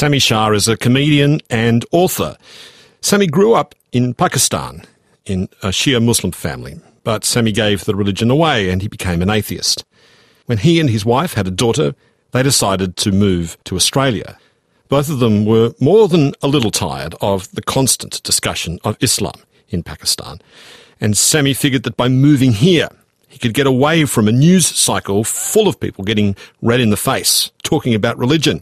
Sami Shah is a comedian and author. Sami grew up in Pakistan in a Shia Muslim family, but Sami gave the religion away and he became an atheist. When he and his wife had a daughter, they decided to move to Australia. Both of them were more than a little tired of the constant discussion of Islam in Pakistan, and Sami figured that by moving here, he could get away from a news cycle full of people getting red in the face, talking about religion.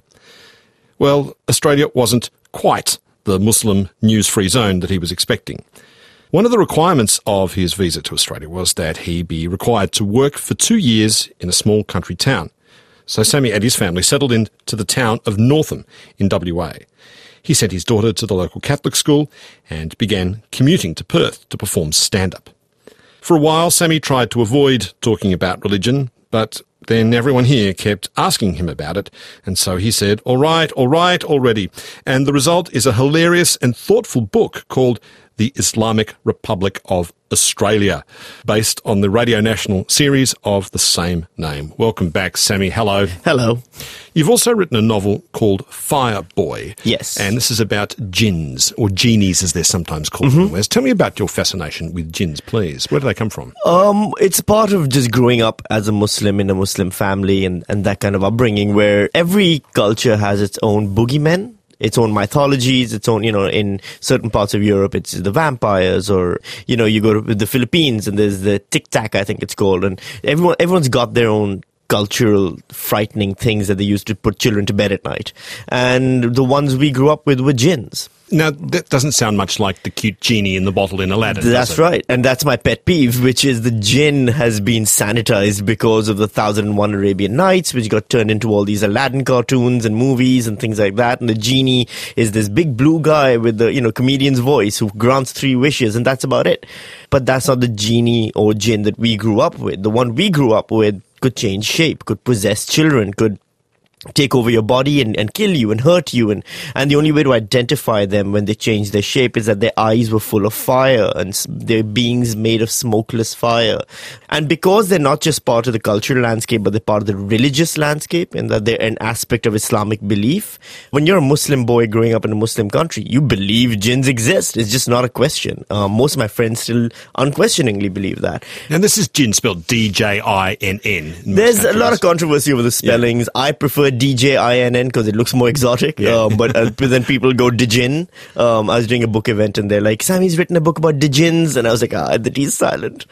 Well, Australia wasn't quite the Muslim news-free zone that he was expecting. One of the requirements of his visa to Australia was that he be required to work for 2 years in a small country town. So Sami and his family settled into the town of Northam in WA. He sent his daughter to the local Catholic school and began commuting to Perth to perform stand-up. For a while, Sami tried to avoid talking about religion, but then everyone here kept asking him about it, and so he said, all right, already. And the result is a hilarious and thoughtful book called The Islamic Republic of Australia, based on the Radio National series of the same name. Welcome back, Sami. Hello. Hello. You've also written a novel called Fire Boy. Yes. And this is about jinns, or genies as they're sometimes called. Mm-hmm. Tell me about your fascination with jinns, please. Where do they come from? It's part of just growing up as a Muslim in a Muslim family and that kind of upbringing where every culture has its own boogeymen. Its own mythologies, its own, in certain parts of Europe, it's the vampires, or, you go to the Philippines and there's the tic-tac, I think it's called, and everyone's got their own cultural frightening things that they used to put children to bed at night. And the ones we grew up with were jinns. Now, that doesn't sound much like the cute genie in the bottle in Aladdin. That's right. And that's my pet peeve, which is the jinn has been sanitized because of the 1001 Arabian Nights, which got turned into all these Aladdin cartoons and movies and things like that. And the genie is this big blue guy with the, comedian's voice who grants 3 wishes, and that's about it. But that's not the genie or jinn that we grew up with. The one we grew up with could change shape, could possess children, could take over your body and kill you and hurt you. And the only way to identify them when they change their shape is that their eyes were full of fire and they're beings made of smokeless fire. And because they're not just part of the cultural landscape, but they're part of the religious landscape, and that they're an aspect of Islamic belief, when you're a Muslim boy growing up in a Muslim country, you believe jinns exist. It's just not a question. Most of my friends still unquestioningly believe that. And this is jinn spelled D-J-I-N-N. There's a lot of controversy over the spellings. Yeah. I prefer D-J-I-N-N because it looks more exotic. Yeah. But then people go Dijin. I was doing a book event and they're like, Sami's written a book about Dijins. And I was like, the D is silent.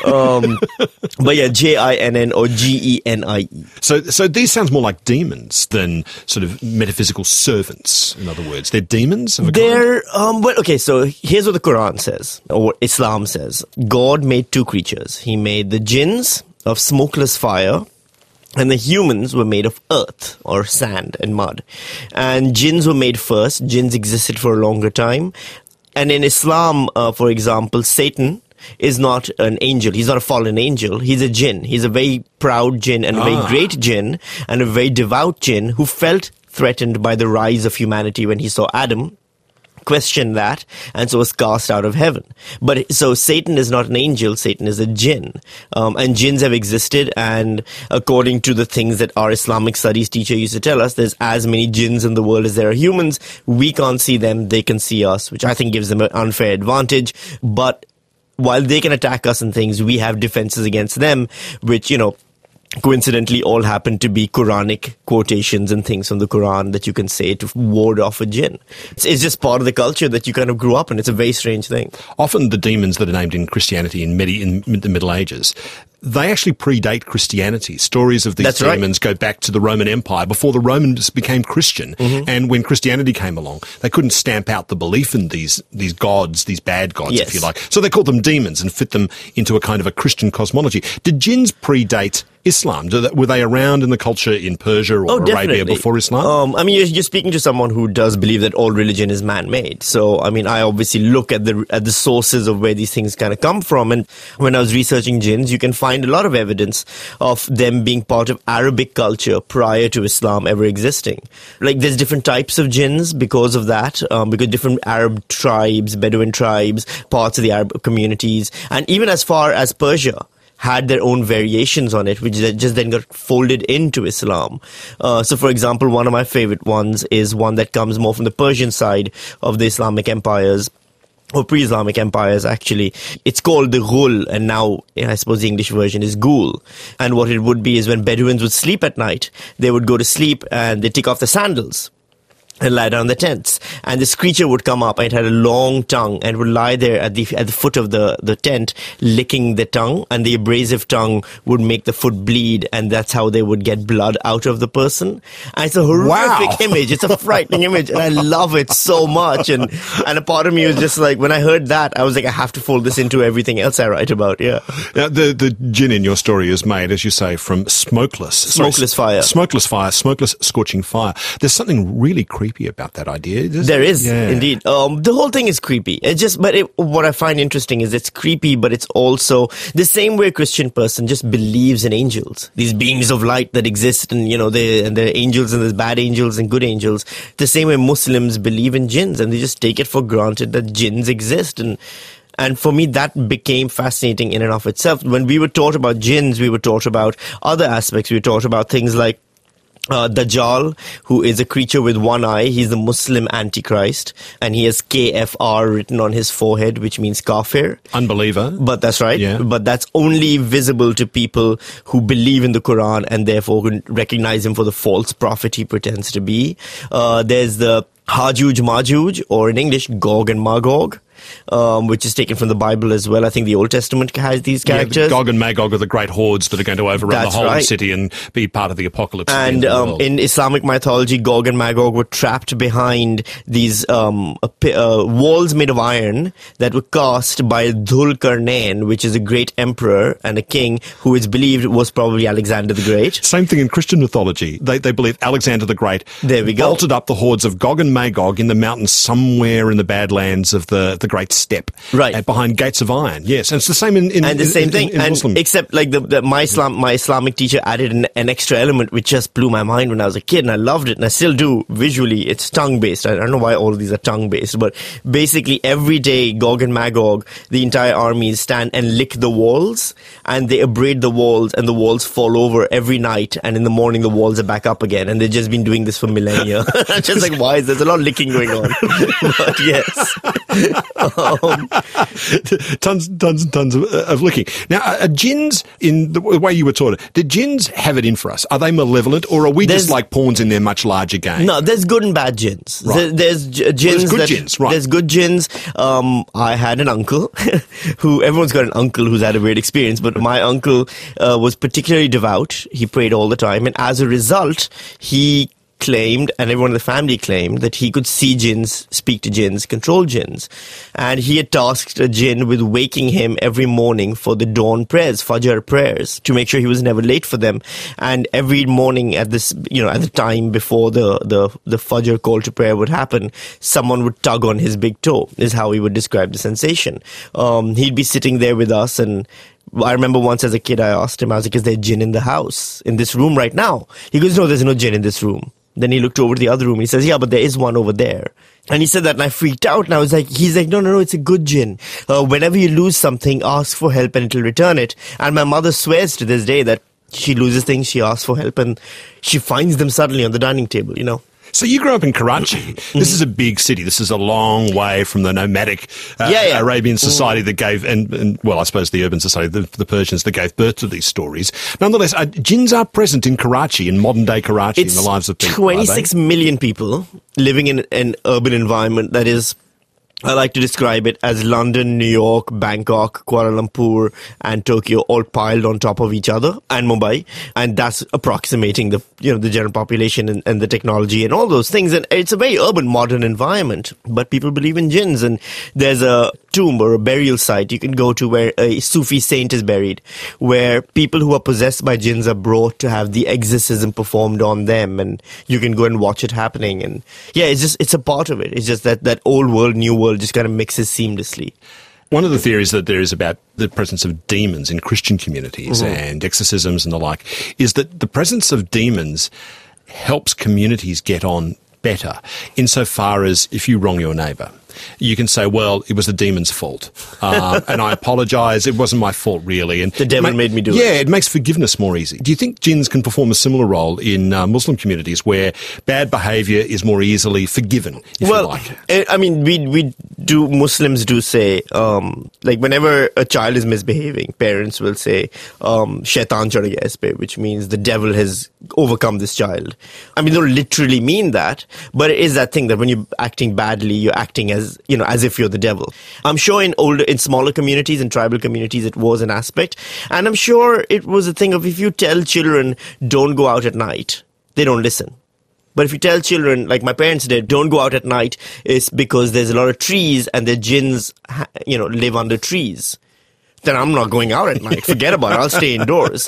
But yeah, J-I-N-N or G-E-N-I-E. So these sounds more like demons than sort of metaphysical servants, in other words. They're demons of a kind? So here's what the Quran says, or what Islam says. God made 2 creatures. He made the jinns of smokeless fire, and the humans were made of earth or sand and mud. And jinns were made first. Jinns existed for a longer time. And in Islam, for example, Satan is not an angel. He's not a fallen angel. He's a jinn. He's a very proud jinn and a very great jinn and a very devout jinn who felt threatened by the rise of humanity when he saw Adam, questioned that, and so was cast out of heaven. But so Satan is not an angel, Satan is a jinn. And jinns have existed, and according to the things that our Islamic studies teacher used to tell us, there's as many jinns in the world as there are humans. We can't see them, they can see us, which I think gives them an unfair advantage. But while they can attack us and things, we have defenses against them, which, coincidentally all happen to be Quranic quotations and things from the Quran that you can say to ward off a jinn. It's just part of the culture that you kind of grew up in. It's a very strange thing. Often the demons that are named in Christianity in the Middle Ages, they actually predate Christianity. Stories of these demons go back to the Roman Empire before the Romans became Christian. Mm-hmm. And when Christianity came along, they couldn't stamp out the belief in these gods, these bad gods, if you like. So they called them demons and fit them into a kind of a Christian cosmology. Did jinns predate Islam? Were they around in the culture in Persia or Arabia before Islam? You're speaking to someone who does believe that all religion is man-made. So, I obviously look at the sources of where these things kind of come from. And when I was researching jinns, you can find a lot of evidence of them being part of Arabic culture prior to Islam ever existing. Like, there's different types of jinns because of that, because different Arab tribes, Bedouin tribes, parts of the Arab communities, and even as far as Persia had their own variations on it, which just then got folded into Islam. So, for example, one of my favorite ones is one that comes more from the Persian side of the Islamic empires, or pre-Islamic empires, actually. It's called the ghul, and now I suppose the English version is ghoul. And what it would be is when Bedouins would sleep at night, they would go to sleep and they take off their sandals and lie down in the tents. And this creature would come up, and it had a long tongue and would lie there at the foot of the tent, licking the tongue, and the abrasive tongue would make the foot bleed, and that's how they would get blood out of the person. And it's a horrific image. It's a frightening image, and I love it so much. And a part of me was just like, when I heard that, I was like, I have to fold this into everything else I write about, yeah. Now, the jinn in your story is made, as you say, from smokeless fire. Smokeless fire, smokeless scorching fire. There's something really creepy about that idea. There is, indeed. The whole thing is creepy. What I find interesting is it's creepy, but it's also the same way a Christian person just believes in angels, these beings of light that exist, and there are angels, and there's bad angels and good angels. The same way Muslims believe in jinns, and they just take it for granted that jinns exist. And for me, that became fascinating in and of itself. When we were taught about jinns, we were taught about other aspects. We were taught about things like Dajjal, who is a creature with one eye. He's the Muslim Antichrist, and he has KFR written on his forehead, which means kafir. Unbeliever. But that's right. Yeah. But that's only visible to people who believe in the Quran and therefore can recognize him for the false prophet he pretends to be. There's the Hajuj Majuj, or in English, Gog and Magog, which is taken from the Bible as well. I think the Old Testament has these characters. Gog and Magog are the great hordes that are going to overrun the whole city and be part of the apocalypse. And in Islamic mythology, Gog and Magog were trapped behind these walls made of iron that were cast by Dhul Qarnain, which is a great emperor and a king who is believed was probably Alexander the Great. Same thing in Christian mythology. They believe Alexander the Great bolted up the hordes of Gog and Magog in the mountains somewhere in the Badlands of the Great Steppe, right, behind gates of iron. Yes, and it's the same in Muslim. Except like my Islamic teacher added an extra element which just blew my mind when I was a kid, and I loved it, and I still do visually. It's tongue based. I don't know why all of these are tongue based, but basically every day Gog and Magog, the entire armies stand and lick the walls, and they abrade the walls, and the walls fall over every night, and in the morning the walls are back up again, and they've just been doing this for millennia. Just like, why? There's a lot of licking going on. But yes. Tons and tons of licking. Now, jinns, in the way you were taught it, do jinns have it in for us? Are they malevolent, or are we just like pawns in their much larger game? No, there's good and bad jinns. Right. There's good jinns, right. There's good jinns. I had an uncle who, everyone's got an uncle who's had a weird experience, but my uncle was particularly devout. He prayed all the time, and as a result, he claimed, and everyone in the family claimed, that he could see jinns, speak to jinns, control jinns. And he had tasked a jinn with waking him every morning for the dawn prayers, Fajr prayers, to make sure he was never late for them. And every morning at this, at the time before the Fajr call to prayer would happen, someone would tug on his big toe, is how he would describe the sensation. He'd be sitting there with us, and I remember once as a kid, I asked him, I was like, is there jinn in the house, in this room right now? He goes, no, there's no jinn in this room. Then he looked over to the other room. He says, yeah, but there is one over there. And he said that, and I freaked out. And I was like, he's like, no, it's a good jinn. Whenever you lose something, ask for help and it'll return it. And my mother swears to this day that she loses things, she asks for help, and she finds them suddenly on the dining table, So you grew up in Karachi. This is a big city. This is a long way from the nomadic Arabian society that gave, and I suppose the urban society, the Persians that gave birth to these stories. Nonetheless, jinns are present in Karachi, in modern-day Karachi, in the lives of people. 26 million people living in an urban environment that is, I like to describe it as London, New York, Bangkok, Kuala Lumpur, and Tokyo all piled on top of each other, and Mumbai. And that's approximating the general population and the technology and all those things. And it's a very urban, modern environment. But people believe in jinns. And there's a tomb or a burial site you can go to where a Sufi saint is buried, where people who are possessed by jinns are brought to have the exorcism performed on them. And you can go and watch it happening. And yeah, it's a part of it. It's just that old world, new world just kind of mixes seamlessly. One of the theories that there is about the presence of demons in Christian communities and exorcisms and the like is that the presence of demons helps communities get on better insofar as if you wrong your neighbour, you can say, well, it was the demon's fault. And I apologise, it wasn't my fault, really. And the devil made me do it. Yeah, it makes forgiveness more easy. Do you think jinns can perform a similar role in Muslim communities where bad behaviour is more easily forgiven, if you like? I mean, Muslims do say, like whenever a child is misbehaving, parents will say, shaitan chad gaya is pe, which means the devil has overcome this child. I mean, they don't literally mean that, but it is that thing that when you're acting badly, you're acting as if you're the devil. I'm sure in smaller communities, in tribal communities, it was an aspect. And I'm sure it was a thing of if you tell children, don't go out at night, they don't listen. But if you tell children, like my parents did, don't go out at night, it's because there's a lot of trees and the jinns, live under trees. Then I'm not going out at night. Forget about it. I'll stay indoors.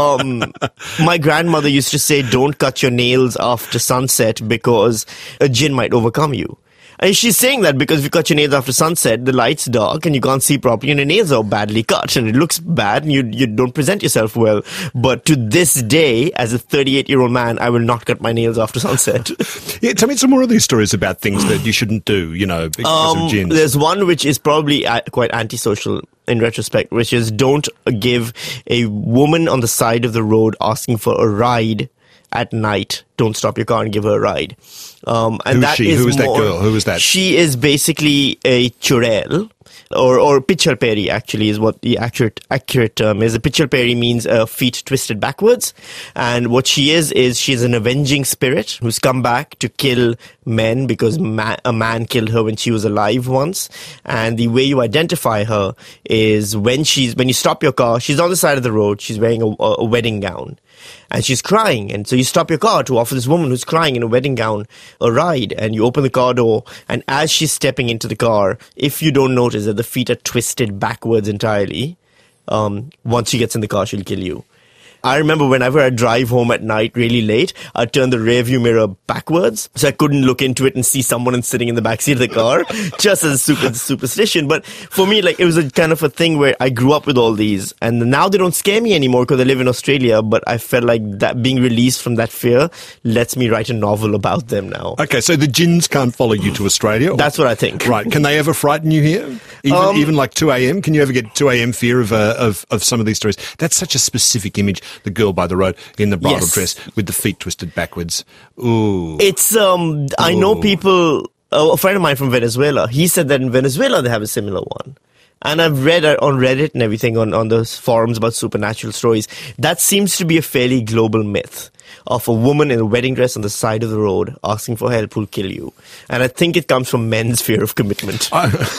My grandmother used to say, don't cut your nails after sunset because a jinn might overcome you. And she's saying that because if you cut your nails after sunset, the light's dark and you can't see properly and your nails are badly cut and it looks bad and you don't present yourself well. But to this day, as a 38-year-old man, I will not cut my nails after sunset. Yeah, tell me some more of these stories about things that you shouldn't do, because of jinns. There's one which is probably quite antisocial in retrospect, which is don't give a woman on the side of the road asking for a ride at night. Don't stop your car and give her a ride. And Who is she? Who is that girl? Who is that? She is basically a churel, or pichal peri actually is what the accurate term is. A pichal peri means feet twisted backwards. And what she is she's an avenging spirit who's come back to kill men because a man killed her when she was alive once. And the way you identify her is when you stop your car, she's on the side of the road, she's wearing a wedding gown. And she's crying, and so you stop your car to offer this woman who's crying in a wedding gown a ride, and you open the car door, and as she's stepping into the car, if you don't notice that the feet are twisted backwards entirely, once she gets in the car, she'll kill you. I remember whenever I drive home at night really late, I'd turn the rearview mirror backwards so I couldn't look into it and see someone sitting in the backseat of the car, just as a superstition. But for me, it was a kind of a thing where I grew up with all these, and now they don't scare me anymore because I live in Australia, but I felt like that being released from that fear lets me write a novel about them now. Okay, so the jinns can't follow you to Australia? That's what I think. Right. Can they ever frighten you here? Even like 2 a.m.? Can you ever get 2 a.m. fear of some of these stories? That's such a specific image. The girl by the road in the bridal dress with the feet twisted backwards. Ooh. It's, I know people, a friend of mine from Venezuela, he said that in Venezuela they have a similar one. And I've read on Reddit and everything on those forums about supernatural stories. That seems to be a fairly global myth of a woman in a wedding dress on the side of the road asking for help who'll kill you. And I think it comes from men's fear of commitment.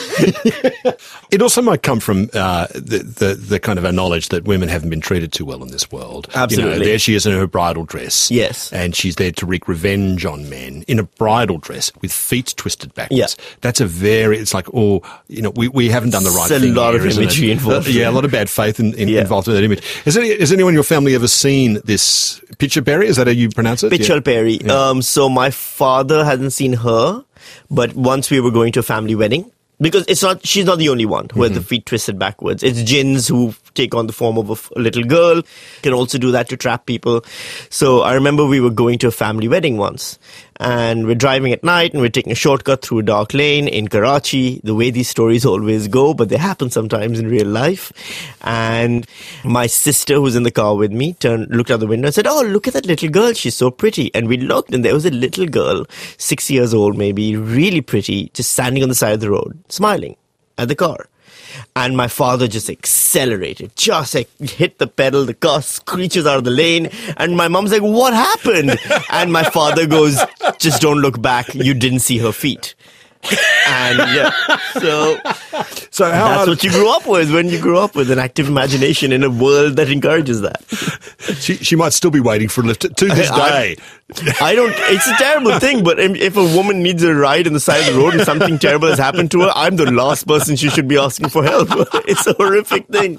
It also might come from the kind of a knowledge that women haven't been treated too well in this world. Absolutely. There she is in her bridal dress. Yes. And she's there to wreak revenge on men in a bridal dress with feet twisted backwards. Yeah. That's it's like, we haven't done the right thing. There's a lot of imagery involved. Yeah, a lot of bad faith involved in that image. Has anyone in your family ever seen this pichal peri? Is that how you pronounce it? Pichal peri. Yeah. So my father hasn't seen her, but once we were going to a family wedding, because she's not the only one who has the feet twisted backwards. It's jinns who take on the form of a little girl, can also do that to trap people. So I remember we were going to a family wedding once, and we're driving at night, and we're taking a shortcut through a dark lane in Karachi, the way these stories always go, but they happen sometimes in real life. And my sister, who's in the car with me, looked out the window and said, "Oh, look at that little girl, she's so pretty." And we looked, and there was a little girl, 6 years old maybe, really pretty, just standing on the side of the road, smiling at the car. And my father just accelerated, just hit the pedal, the car screeches out of the lane, and my mom's like, "What happened?" And my father goes, "Just don't look back, you didn't see her feet." And so that's what you grew up with when you grew up with an active imagination in a world that encourages that. She might still be waiting for a lift to this day. It's a terrible thing, but if a woman needs a ride on the side of the road and something terrible has happened to her, I'm the last person she should be asking for help. It's a horrific thing.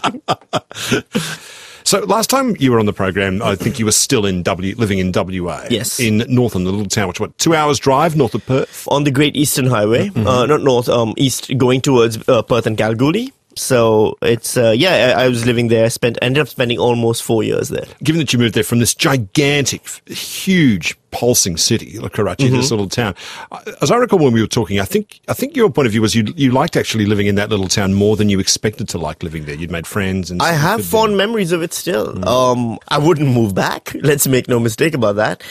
So last time you were on the program, I think you were still living in WA. Yes. In Northern, the little town, 2 hours drive north of Perth? On the Great Eastern Highway, not north, east, going towards Perth and Kalgoorlie. So it's, I was living there, ended up spending almost 4 years there. Given that you moved there from this gigantic, huge pulsing city, like Karachi, this little town. As I recall when we were talking, I think your point of view was you liked actually living in that little town more than you expected to like living there. You'd made friends. And I have fond memories of it still. I wouldn't move back. Let's make no mistake about that.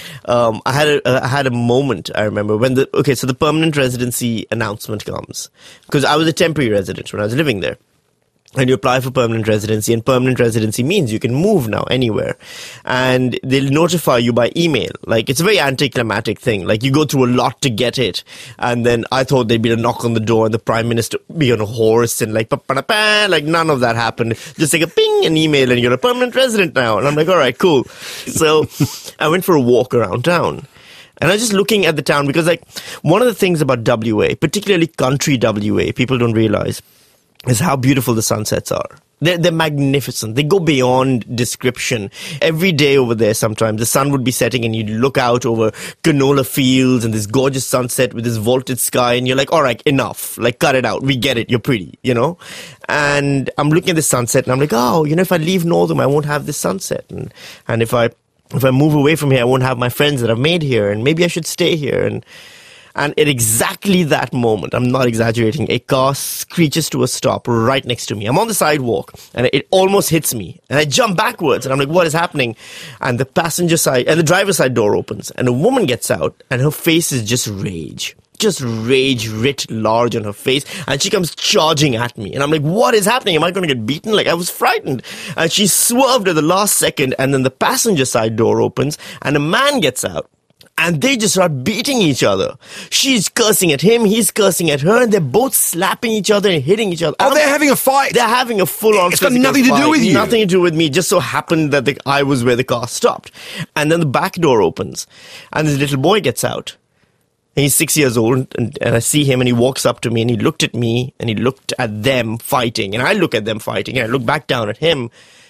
I had a moment, I remember, when the permanent residency announcement comes. Because I was a temporary resident when I was living there. And you apply for permanent residency, and permanent residency means you can move now anywhere. And they'll notify you by email. Like, it's a very anticlimactic thing. Like, you go through a lot to get it. And then I thought there'd be a knock on the door and the Prime Minister be on a horse and like, like none of that happened. Just like a ping, an email, and you're a permanent resident now. And I'm like, all right, cool. So I went for a walk around town. And I was just looking at the town because, like, one of the things about WA, particularly country WA, people don't realize, is how beautiful the sunsets are. They're magnificent. They go beyond description. Every day over there sometimes, the sun would be setting and you'd look out over canola fields and this gorgeous sunset with this vaulted sky and you're like, all right, enough. Like, cut it out. We get it. You're pretty, you know? And I'm looking at the sunset and I'm like, oh, you know, if I leave Northam, I won't have this sunset. And if I move away from here, I won't have my friends that I've made here and maybe I should stay here. And at exactly that moment, I'm not exaggerating, a car screeches to a stop right next to me. I'm on the sidewalk and it almost hits me. And I jump backwards and I'm like, what is happening? And the passenger side and the driver's side door opens and a woman gets out and her face is just rage. Just rage writ large on her face, and she comes charging at me. And I'm like, what is happening? Am I going to get beaten? Like, I was frightened. And she swerved at the last second, and then the passenger side door opens and a man gets out. And they just start beating each other. She's cursing at him, he's cursing at her, and they're both slapping each other and hitting each other. Oh, they're having a fight. They're having a full-on It's got nothing to do with you. Nothing to do with me. Just so happened that I was where the car stopped. And then the back door opens, and this little boy gets out. And he's 6 years old, and I see him, and he walks up to me, and he looked at me, and he looked at them fighting. And I look at them fighting, and I look back down at him.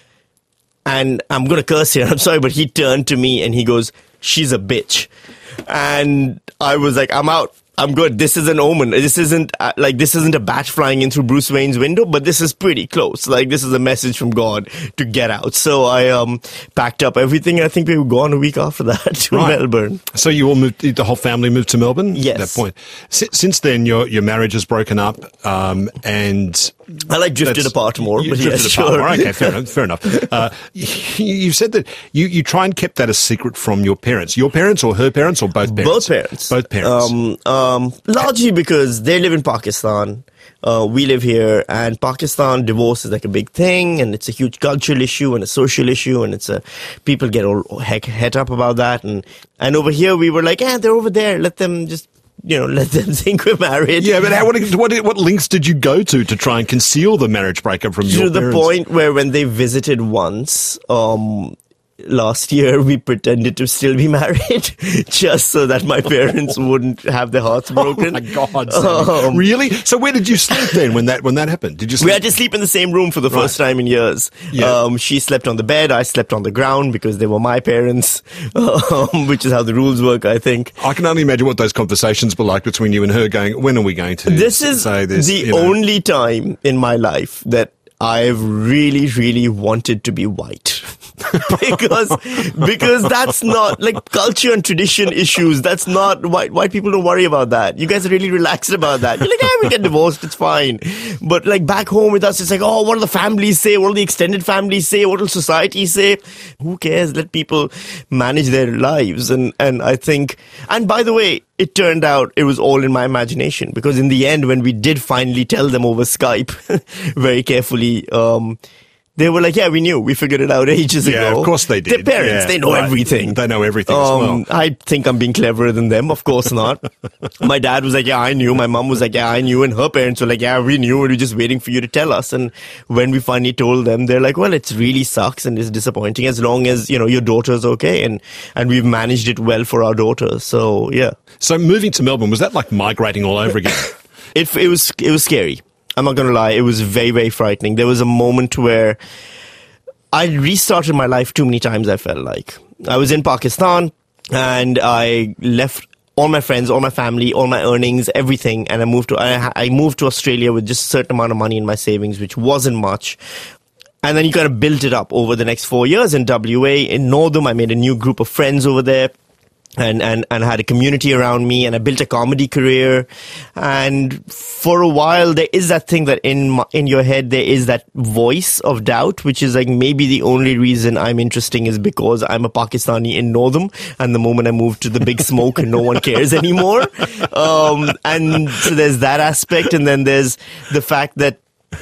And I'm going to curse here, I'm sorry, but he turned to me, and he goes, she's a bitch. And I was like, I'm out. I'm good. This is an omen. This isn't a bat flying in through Bruce Wayne's window, but this is pretty close. Like, this is a message from God to get out. So I packed up everything. I think we were gone a week after that to Melbourne. So you all moved, the whole family moved to Melbourne? Yes. At that point. Since then, your marriage has broken up, and I drifted apart more, but yes, sure. Okay, fair enough. You said that you try and keep that a secret from your parents. Your parents or her parents or both parents? Both parents. Largely because they live in Pakistan. We live here, and Pakistan, divorce is like a big thing, and it's a huge cultural issue and a social issue, and people get all het up about that. And over here, we were like, they're over there. Let them just, let them think we're married. Yeah, but what links did you go to try and conceal the marriage breakup from your parents? To the point where when they visited once, last year, we pretended to still be married just so that my parents wouldn't have their hearts broken. Oh my God! Really? So where did you sleep then when that happened? Did you sleep? We had to sleep in the same room for the first time in years. Yeah. She slept on the bed. I slept on the ground because they were my parents, which is how the rules work, I think. I can only imagine what those conversations were like between you and her going, when are we going to This is say this? The only time in my life that I've really, really wanted to be white. because that's not like culture and tradition issues. That's not white people don't worry about that. You guys are really relaxed about that. You're like, we get divorced, it's fine. But like back home with us, it's like, what do the families say? What do the extended families say? What will society say? Who cares? Let people manage their lives. And I think, and by the way, it turned out it was all in my imagination, because in the end, when we did finally tell them over Skype, very carefully, they were like, we knew. We figured it out ages ago. Yeah, of course they did. Their parents, they know everything. They know everything as well. I think I'm being cleverer than them. Of course not. My dad was like, I knew. My mom was like, I knew. And her parents were like, we knew. We were just waiting for you to tell us. And when we finally told them, they're like, well, it really sucks and it's disappointing, as long as, your daughter's okay. And we've managed it well for our daughter. So, yeah. So moving to Melbourne, was that like migrating all over again? It was scary. I'm not going to lie. It was very, very frightening. There was a moment where I restarted my life too many times, I felt like. I was in Pakistan and I left all my friends, all my family, all my earnings, everything. And I moved to Australia with just a certain amount of money in my savings, which wasn't much. And then you kind of built it up over the next 4 years in WA. In Northam, I made a new group of friends over there. and had a community around me, and I built a comedy career. And for a while, there is that thing that in your head, there is that voice of doubt, which is like, maybe the only reason I'm interesting is because I'm a Pakistani in Northam, and the moment I move to the big smoke, no one cares anymore. And so there's that aspect, and then there's the fact that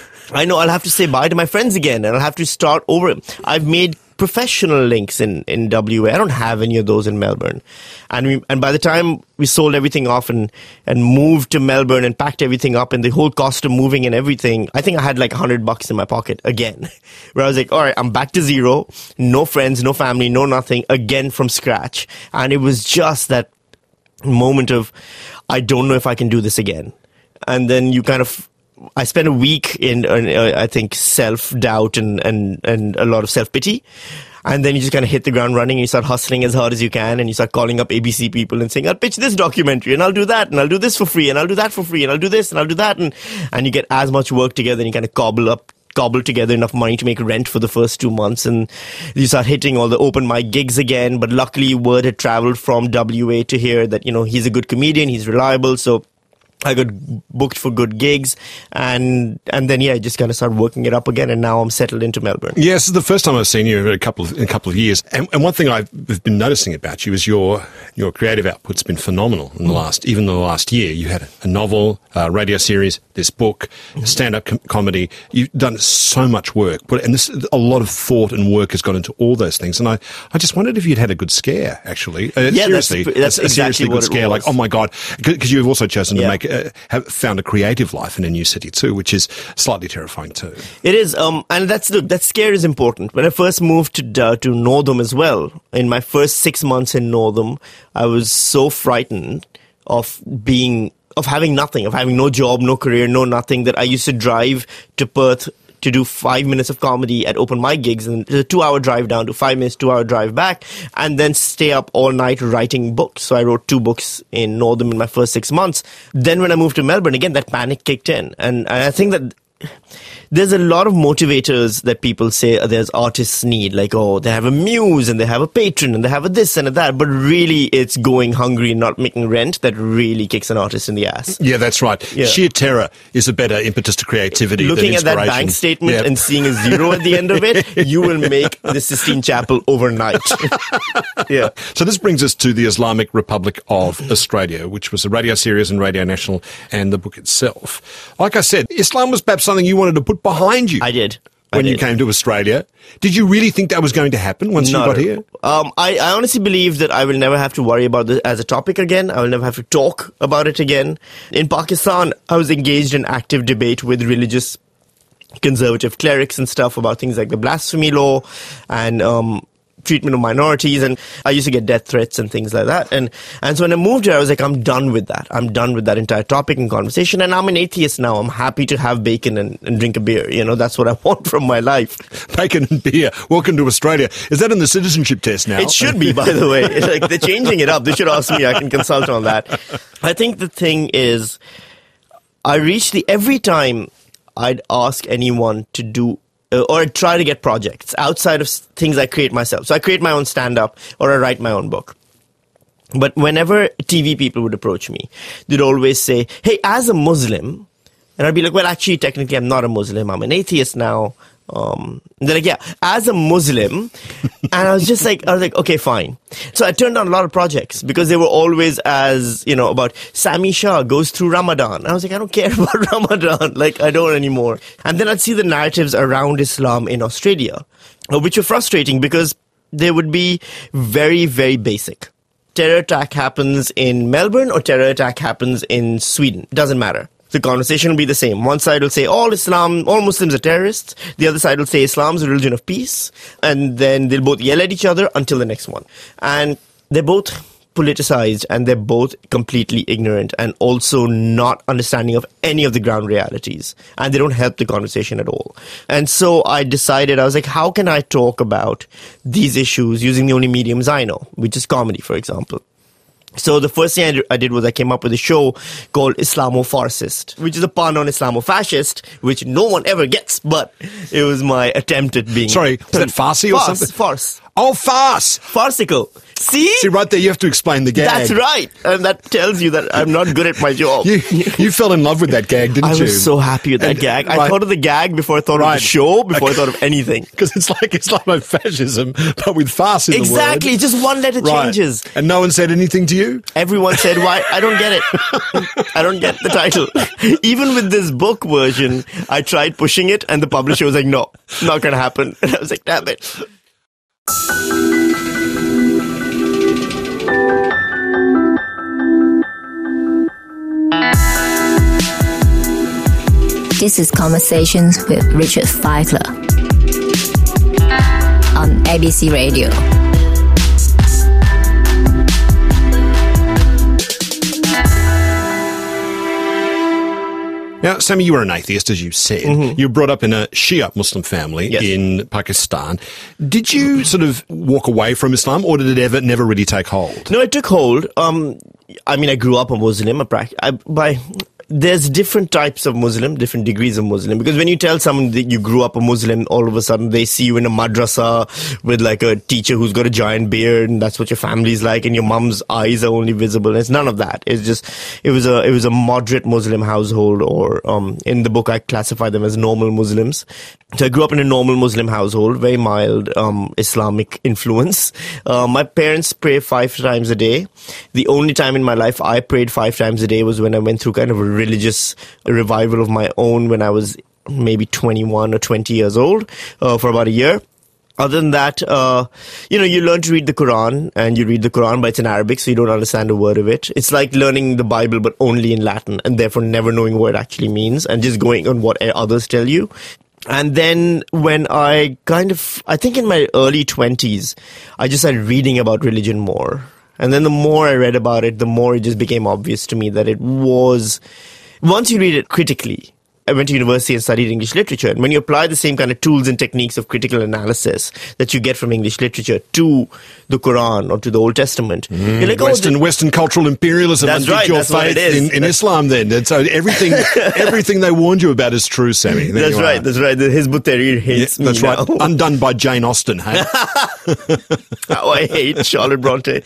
I know I'll have to say bye to my friends again, and I'll have to start over. I've made professional links in WA. I don't have any of those in Melbourne. And by the time we sold everything off and moved to Melbourne and packed everything up, and the whole cost of moving and everything, I think I had like $100 in my pocket again, where I was like, all right, I'm back to zero, no friends, no family, no nothing, again from scratch. And it was just that moment of, I don't know if I can do this again. And then you kind of, I spent a week in, I think, self-doubt and a lot of self-pity. And then you just kind of hit the ground running, and you start hustling as hard as you can, and you start calling up ABC people and saying, I'll pitch this documentary, and I'll do that, and I'll do this for free, and I'll do that for free, and I'll do this, and I'll do that. And you get as much work together, and you kind of cobble together enough money to make rent for the first 2 months, and you start hitting all the open mic gigs again. But luckily, word had traveled from WA to here that, he's a good comedian, he's reliable, so I got booked for good gigs, and then I just kind of started working it up again, and now I'm settled into Melbourne. Yeah, this is the first time I've seen you in a couple of years, and one thing I've been noticing about you is your creative output's been phenomenal in the last year. You had a novel, a radio series, this book, stand-up comedy. You've done so much work, and a lot of thought and work has gone into all those things. And I just wondered if you'd had a good scare, actually. Yeah, seriously, that's a exactly seriously what good scare. was. Like, oh my God, because you've also chosen to have found a creative life in a new city too, which is slightly terrifying too. It is, and that scare is important. When I first moved to Northam as well, in my first 6 months in Northam, I was so frightened of having nothing, of having no job, no career, no nothing, that I used to drive to Perth to do 5 minutes of comedy at open mic gigs, and a 2-hour drive down to 5 minutes, 2-hour drive back, and then stay up all night writing books. So I wrote 2 books in Northam in my first 6 months. Then when I moved to Melbourne, again, that panic kicked in. And I think that there's a lot of motivators that people say there's artists need, like, oh, they have a muse and they have a patron and they have a this and a that, but really it's going hungry and not making rent that really kicks an artist in the ass. Yeah, that's right. Yeah. Sheer terror is a better impetus to creativity than inspiration. Looking at that bank statement and seeing a zero at the end of it, you will make the Sistine Chapel overnight. Yeah. So this brings us to the Islamic Republic of Australia, which was a radio series and Radio National, and the book itself. Like I said, Islam was perhaps something you wanted to put behind you. I did. When you came to Australia. Did you really think that was going to happen once you got here? I honestly believe that I will never have to worry about this as a topic again. I will never have to talk about it again. In Pakistan, I was engaged in active debate with religious conservative clerics and stuff about things like the blasphemy law and treatment of minorities, and I used to get death threats and things like that. And so when I moved here, I was like, I'm done with that. I'm done with that entire topic and conversation, and I'm an atheist now. I'm happy to have bacon and drink a beer. That's what I want from my life. Bacon and beer. Welcome to Australia. Is that in the citizenship test now? It should be, by the way. Like, they're changing it up. They should ask me. I can consult on that. I think the thing is, every time I'd ask anyone to do or I try to get projects outside of things I create myself. So I create my own stand-up or I write my own book. But whenever TV people would approach me, they'd always say, hey, as a Muslim, and I'd be like, well, actually, technically, I'm not a Muslim. I'm an atheist now. They're like, yeah, as a Muslim. And I was like, okay, fine. So I turned down a lot of projects because they were always about Sami Shah goes through Ramadan. I was like, I don't care about Ramadan. Like, I don't anymore. And then I'd see the narratives around Islam in Australia, which were frustrating because they would be very, very basic. Terror attack happens in Melbourne or terror attack happens in Sweden. Doesn't matter. The conversation will be the same. One side will say all Muslims are terrorists. The other side will say Islam's a religion of peace. And then they'll both yell at each other until the next one. And they're both politicized and they're both completely ignorant and also not understanding of any of the ground realities. And they don't help the conversation at all. And so I decided, I was like, how can I talk about these issues using the only mediums I know, which is comedy, for example. So the first thing I did was I came up with a show called Islamo-Farcist, which is a pun on Islamo-fascist, which no one ever gets, but it was my attempt at being... Sorry, is that Farsi or something? Farce. Oh, farce! Farcical. See? See, right there, you have to explain the gag. That's right. And that tells you that I'm not good at my job. You fell in love with that gag, didn't you? I was so happy with that gag. I thought of the gag before I thought of the show, before I thought of anything. Because it's like Islamofascism, but with farce in the word. Exactly. Just one letter changes. And no one said anything to you? Everyone said, why? I don't get it. I don't get the title. Even with this book version, I tried pushing it and the publisher was like, no, not going to happen. And I was like, damn it. This is Conversations with Richard Feigler on ABC Radio. Now, Sammy, you were an atheist, as you said. Mm-hmm. You were brought up in a Shia Muslim family in Pakistan. Did you sort of walk away from Islam, or did it never really take hold? No, it took hold. I grew up a Muslim. There's different types of Muslim, different degrees of Muslim. Because when you tell someone that you grew up a Muslim, all of a sudden they see you in a madrasa with like a teacher who's got a giant beard, and that's what your family's like, and your mum's eyes are only visible. It's none of that. It was a moderate Muslim household, or in the book I classify them as normal Muslims. So I grew up in a normal Muslim household, very mild Islamic influence. My parents pray 5 times a day. The only time in my life I prayed 5 times a day was when I went through kind of a religious revival of my own when I was maybe 21 or 20 years old for about a year. Other than that, you learn to read the Quran, and you read the Quran, but it's in Arabic, so you don't understand a word of it. It's like learning the Bible, but only in Latin, and therefore never knowing what it actually means, and just going on what others tell you. And then when I think in my early 20s, I just started reading about religion more. And then the more I read about it, the more it just became obvious to me that it was, once you read it critically, I went to university and studied English literature. And when you apply the same kind of tools and techniques of critical analysis that you get from English literature to the Quran or to the Old Testament, you're like, Western cultural imperialism underneath your faith in Islam then. And so everything they warned you about is true, Sammy. That's right. The Hizb ut-Tahrir hates me. That's right. Undone by Jane Austen, hey? Oh, I hate Charlotte Bronte.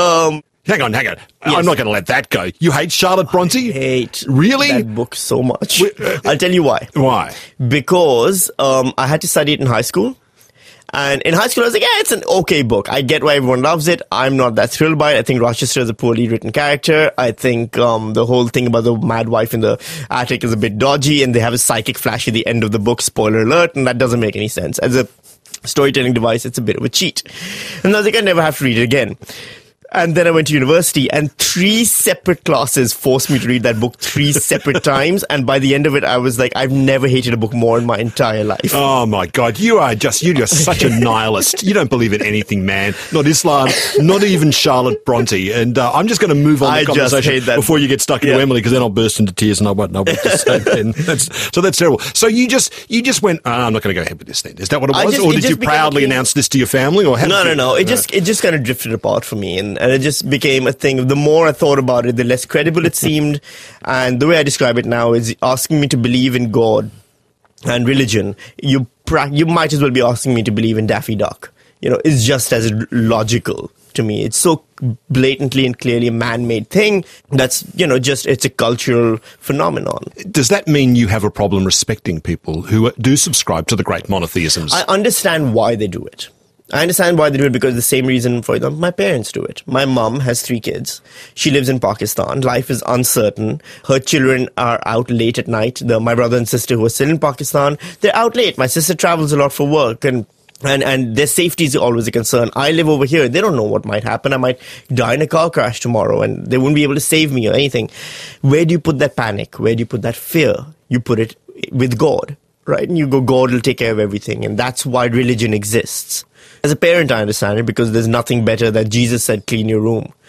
Hang on. Yes. I'm not going to let that go. You hate Charlotte Bronte? I hate really? that book so much. I'll tell you why. Why? Because I had to study it in high school. And in high school, I was like, it's an okay book. I get why everyone loves it. I'm not that thrilled by it. I think Rochester is a poorly written character. I think the whole thing about the mad wife in the attic is a bit dodgy. And they have a psychic flash at the end of the book, spoiler alert. And that doesn't make any sense. As a storytelling device, it's a bit of a cheat. And I was like, I never have to read it again. And then I went to university, and 3 separate classes forced me to read that book 3 separate times. And by the end of it, I was like, I've never hated a book more in my entire life. Oh my God, you're just such a nihilist. You don't believe in anything, man. Not Islam, not even Charlotte Bronte. And I'm just going to move on the conversation before you get stuck into Emily, because then I'll burst into tears and I won't know what to say then. So that's terrible. So you just went, I'm not going to go ahead with this then. Is that what it was? Or did you proudly announce this to your family? Or No. It just kind of drifted apart for me. And it just became a thing. The more I thought about it, the less credible it seemed. And the way I describe it now is asking me to believe in God and religion. You might as well be asking me to believe in Daffy Duck. It's just as logical to me. It's so blatantly and clearly a man-made thing that's, it's a cultural phenomenon. Does that mean you have a problem respecting people who do subscribe to the great monotheisms? I understand why they do it. I understand why they do it, because the same reason, for example, my parents do it. My mum has 3 kids. She lives in Pakistan. Life is uncertain. Her children are out late at night. My brother and sister who are still in Pakistan, they're out late. My sister travels a lot for work, and their safety is always a concern. I live over here. They don't know what might happen. I might die in a car crash tomorrow, and they wouldn't be able to save me or anything. Where do you put that panic? Where do you put that fear? You put it with God, right? And you go, God will take care of everything. And that's why religion exists. As a parent, I understand it, because there's nothing better that Jesus said, clean your room.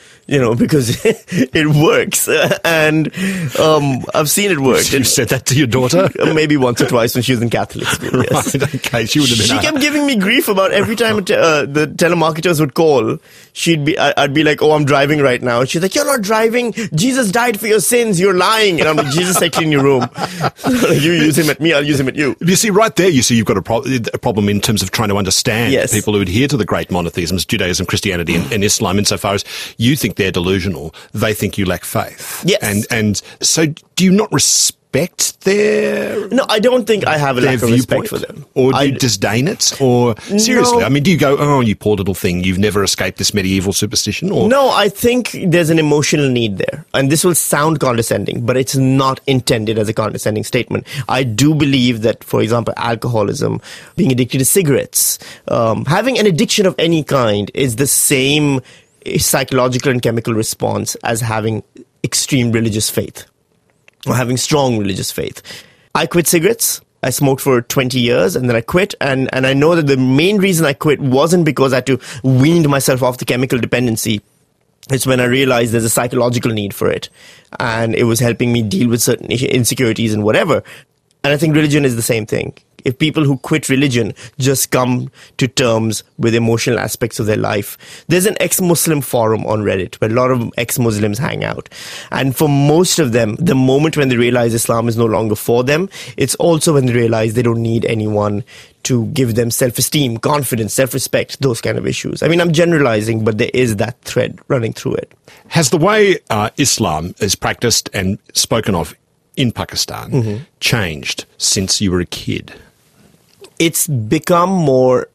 because it works. And I've seen it work. You said that to your daughter? Maybe once or twice when she was in Catholic school, yes. Right, okay. She would have been... She kept giving me grief about every time the telemarketers would call. I'd be like, oh, I'm driving right now. And she's like, you're not driving. Jesus died for your sins. You're lying. And I'm like, Jesus is actually in your room. You use him at me, I'll use him at you. You see, right there, you've got a problem in terms of trying to understand people who adhere to the great monotheisms, Judaism, Christianity, and Islam, insofar as you think they're delusional, they think you lack faith. Yes. And so do you not respect their... No, I don't think I have a lack of respect for them. Or do you disdain it? Or seriously, No. I mean, do you go, oh, you poor little thing, you've never escaped this medieval superstition? Or No, I think there's an emotional need there. And this will sound condescending, but it's not intended as a condescending statement. I do believe that, for example, alcoholism, being addicted to cigarettes, having an addiction of any kind is the same psychological and chemical response as having extreme religious faith or having strong religious faith. I quit cigarettes. I smoked for 20 years and then I quit. And I know that the main reason I quit wasn't because I had to wean myself off the chemical dependency. It's when I realized there's a psychological need for it. And it was helping me deal with certain insecurities and whatever. And I think religion is the same thing. If people who quit religion just come to terms with emotional aspects of their life. There's an ex-Muslim forum on Reddit where a lot of ex-Muslims hang out. And for most of them, the moment when they realize Islam is no longer for them, it's also when they realize they don't need anyone to give them self-esteem, confidence, self-respect, those kind of issues. I mean, I'm generalizing, but there is that thread running through it. has the way Islam is practiced and spoken of in Pakistan changed since you were a kid? It's become more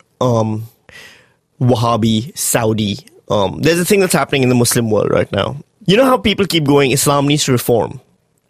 Wahhabi, Saudi. There's a thing that's happening in the Muslim world right now. You know how people keep going, Islam needs to reform?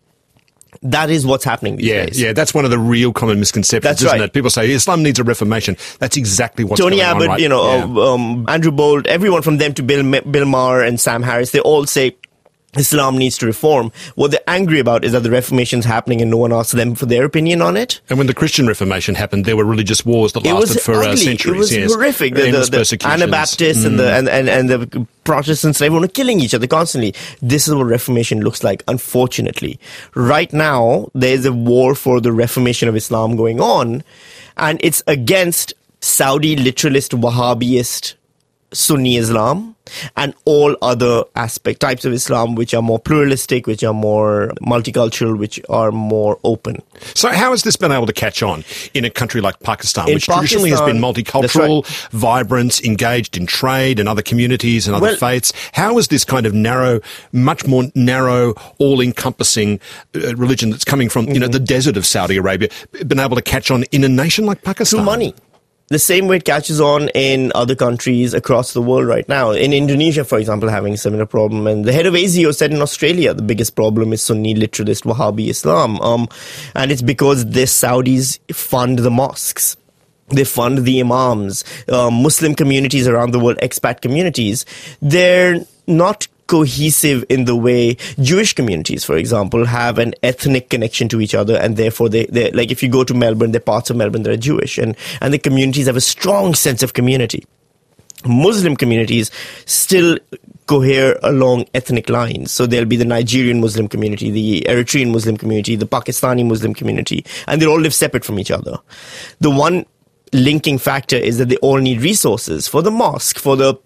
That is what's happening these days. Yeah, that's one of the real common misconceptions, That's isn't right. it? People say Islam needs a reformation. That's exactly what's Tony going Abbott, on, right? Andrew Bolt, everyone from them to Bill Maher and Sam Harris, they all say Islam needs to reform. What they're angry about is that the Reformation's happening and no one asks them for their opinion on it. And when the Christian Reformation happened, there were religious wars that It was lasted for ugly. centuries. It was horrific. The Anabaptists and the Protestants, everyone are killing each other constantly. This is what Reformation looks like, unfortunately. Right now, there's a war for the Reformation of Islam going on, and it's against Saudi literalist, Wahhabist, Sunni Islam, and all other types of Islam which are more pluralistic, which are more multicultural, which are more open. So how has this been able to catch on in a country like Pakistan, In which traditionally has been Pakistan, multicultural, that's vibrant, engaged in trade and other communities and other faiths? How has this kind of narrow, much more narrow, all-encompassing religion that's coming from the desert of Saudi Arabia been able to catch on in a nation like Pakistan? Through money. The same way it catches on in other countries across the world right now. In Indonesia, for example, having a similar problem. And the head of ASIO said in Australia, the biggest problem is Sunni literalist Wahhabi Islam. And it's because the Saudis fund the mosques. They fund the imams. Muslim communities around the world, expat communities, they're not cohesive in the way Jewish communities, for example, have an ethnic connection to each other, and therefore they like if you go to Melbourne, there are parts of Melbourne that are Jewish, and the communities have a strong sense of community. Muslim communities still cohere along ethnic lines. So there'll be the Nigerian Muslim community, the Eritrean Muslim community, the Pakistani Muslim community, and they all live separate from each other. The one linking factor is that they all need resources for the mosque, for the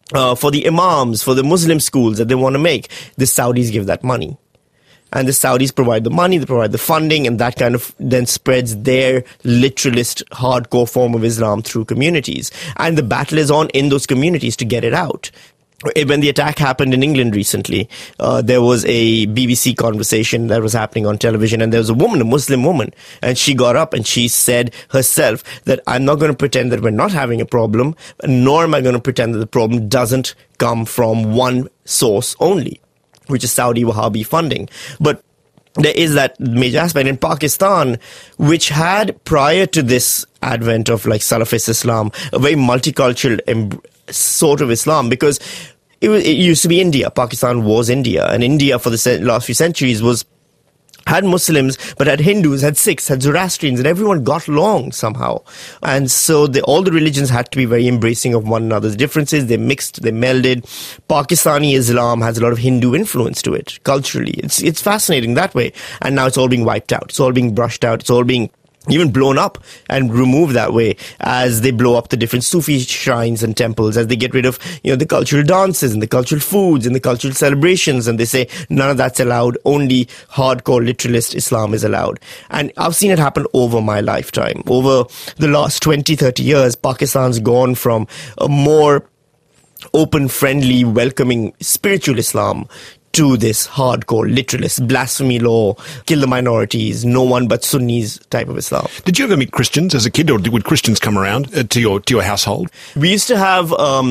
imams, for the Muslim schools that they want to make. The Saudis give that money. And the Saudis provide the money, they provide the funding, and that kind of then spreads their literalist, hardcore form of Islam through communities. And the battle is on in those communities to get it out. When the attack happened in England recently, there was a BBC conversation that was happening on television, and there was a woman, a Muslim woman, and she got up and she said herself that I'm not going to pretend that we're not having a problem, nor am I going to pretend that the problem doesn't come from one source only, which is Saudi Wahhabi funding. But there is that major aspect in Pakistan, which had, prior to this advent of like Salafist Islam, a very multicultural sort of Islam, because it used to be India. Pakistan was India, and India for the last few centuries had Muslims, but had Hindus, had Sikhs, had Zoroastrians, and everyone got along somehow. And so all the religions had to be very embracing of one another's differences. They mixed, they melded. Pakistani Islam has a lot of Hindu influence to it, culturally. It's fascinating that way. And now it's all being wiped out. It's all being brushed out. It's all being even blown up and removed that way as they blow up the different Sufi shrines and temples, as they get rid of, the cultural dances and the cultural foods and the cultural celebrations, and they say none of that's allowed, only hardcore literalist Islam is allowed. And I've seen it happen over my lifetime. Over the last 20, 30 years, Pakistan's gone from a more open, friendly, welcoming spiritual Islam to this hardcore literalist, blasphemy law, kill the minorities, no one but Sunnis type of Islam. Did you ever meet Christians as a kid, or would Christians come around to your household? We used to have,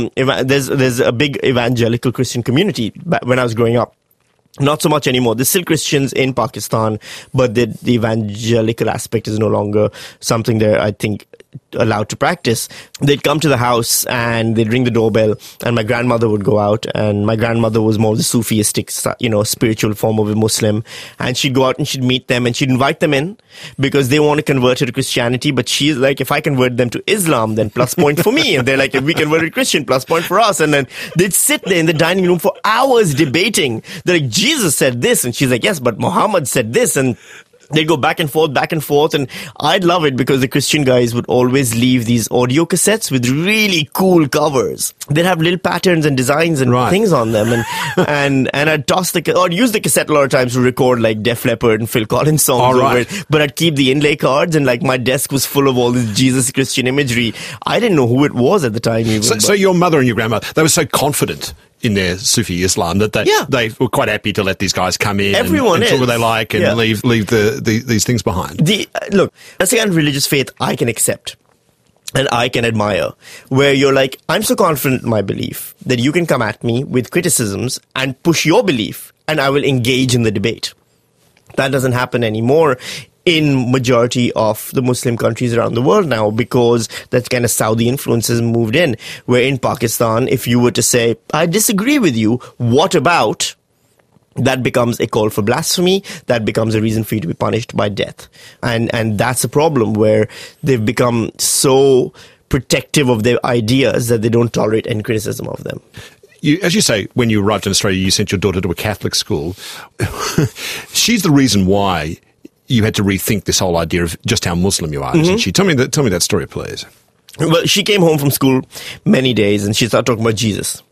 there's a big evangelical Christian community when I was growing up. Not so much anymore. There's still Christians in Pakistan, but the evangelical aspect is no longer something they're, I think, allowed to practice. They'd come to the house and they'd ring the doorbell, and my grandmother would go out, and my grandmother was more the Sufistic, spiritual form of a Muslim, and she'd go out and she'd meet them and she'd invite them in because they want to convert her to Christianity, but she's like, if I convert them to Islam, then plus point for me. And they're like, if we convert to Christian, plus point for us. And then they'd sit there in the dining room for hours debating. They're like, Jesus said this, and she's like, yes, but Muhammad said this, and they'd go back and forth, and I'd love it because the Christian guys would always leave these audio cassettes with really cool covers. They'd have little patterns and designs and things on them, and I'd toss I'd use the cassette a lot of times to record like Def Leppard and Phil Collins songs over it, but I'd keep the inlay cards, and like my desk was full of all this Jesus Christian imagery. I didn't know who it was at the time even. So your mother and your grandmother, they were so confident in their Sufi Islam that they were quite happy to let these guys come in and do what they like and leave these things behind. Look, that's the kind of religious faith I can accept and I can admire, where you're like, I'm so confident in my belief that you can come at me with criticisms and push your belief, and I will engage in the debate. That doesn't happen anymore in majority of the Muslim countries around the world now, because that kind of Saudi influences moved in, where in Pakistan, if you were to say, I disagree with you, what about? That becomes a call for blasphemy. That becomes a reason for you to be punished by death. And that's a problem, where they've become so protective of their ideas that they don't tolerate any criticism of them. As you say, when you arrived in Australia, you sent your daughter to a Catholic school. She's the reason why you had to rethink this whole idea of just how Muslim you are, isn't she? Tell me that story, please. Well, she came home from school many days and she started talking about Jesus.